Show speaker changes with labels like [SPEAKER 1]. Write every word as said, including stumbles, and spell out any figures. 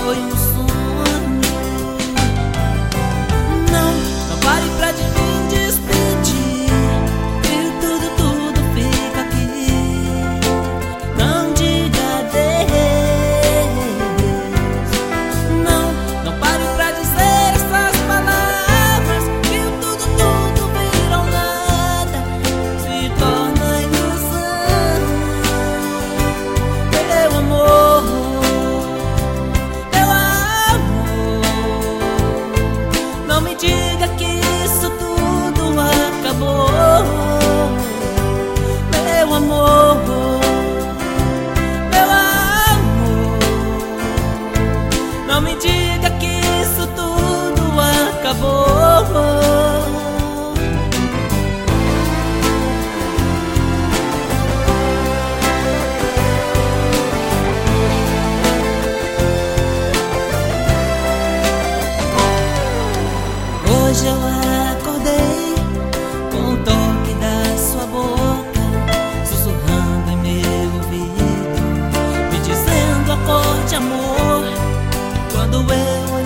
[SPEAKER 1] foi um sonho. Não, não pare pra de me despedir, que tudo, tudo fica aqui. Não diga adeus. Não, não pare pra dizer essas palavras, que tudo, tudo virou nada, se torna ilusão. Meu amor, meu amor, não me diga que isso tudo acabou. Meu amor, meu amor, não me diga que isso tudo acabou. Hoje eu acordei com o toque da sua boca, sussurrando em meu ouvido, me dizendo acorde amor. Quando eu